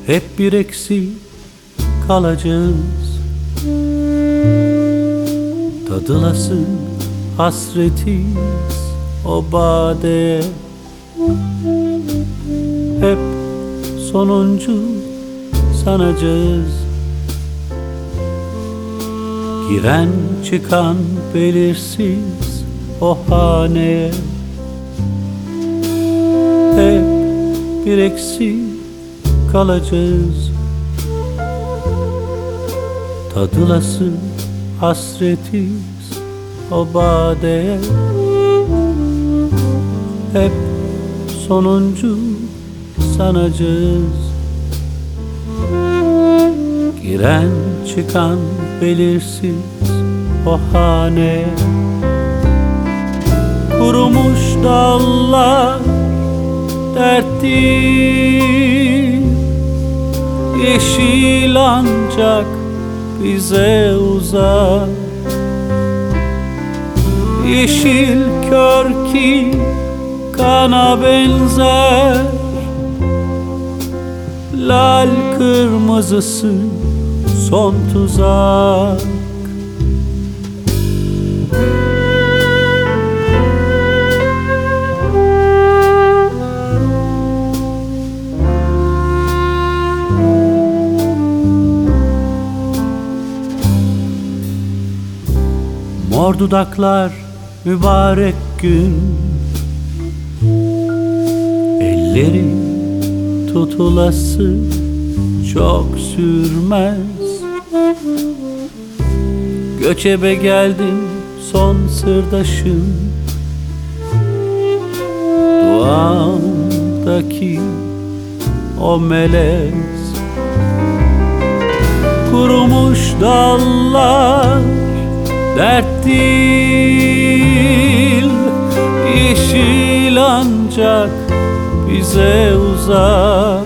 Hep bir eksik kalacağız. Tadılası hasretiz o bade. Hep sonuncu sanacağız. Giren çıkan belirsiz o haneye. Hep bir eksik kalacağız. Tadılası hasretiz o bade. Hep sonuncu sanacağız. Giren çıkan belirsiz o hane. Kurumuş dallar dert değil, yeşil ancak bize uzak. Yeşil kör ki kana benzer, lal kırmızısı son tuzak. Mor dudaklar mübarek gün, elleri tutulası çok sürmez. Göçebe geldim son sırdaşım, duamdaki o melez. Kurumuş dallar dert değil, yeşil ancak bize uzak.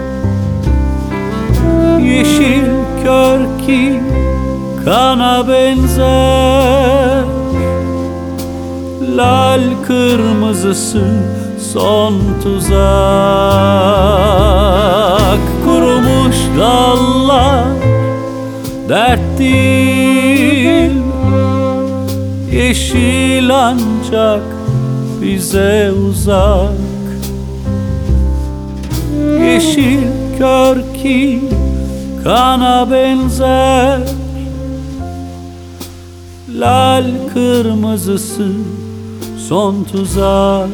Yeşil kör ki kana benzer, lal kırmızısı son tuzak. Kurumuş dallar dert değil, yeşil ancak bize uzak. Yeşil kör ki kana benzer, lal kırmızısı son tuzak.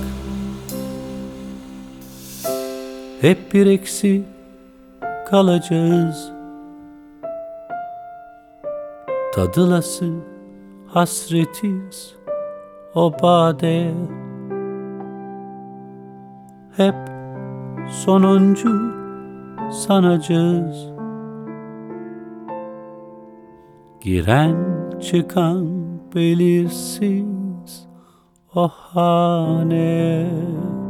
Hep bir eksik kalacağız. Tadılası hasretiz o bade. Hep sonuncu sanacağız. Giren çıkan belirsiz o hane.